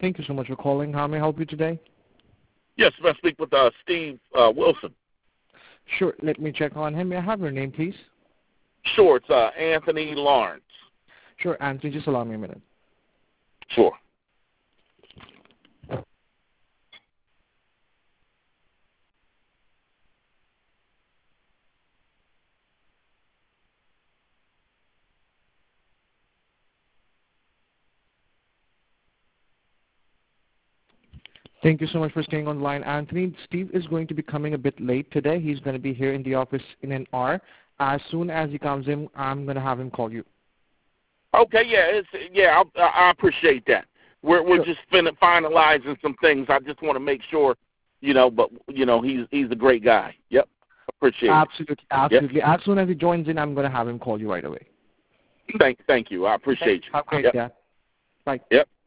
Thank you so much for calling. How may I help you today? Yes, may I speak with Steve Wilson? Sure, let me check on him. May I have your name, please? Sure, it's Anthony Lawrence. Sure, Anthony, just allow me a minute. Sure. Thank you so much for staying on the line, Anthony. Steve is going to be coming a bit late today. He's going to be here in the office in an hour. As soon as he comes in, I'm going to have him call you. Okay, I appreciate that. We're Sure. just finalizing some things. I just want to make sure, but he's a great guy. Yep, appreciate Absolutely, absolutely. Yep. As soon as he joins in, I'm going to have him call you right away. Thank you. I appreciate you. Have a great Yep. day. Bye. Yep.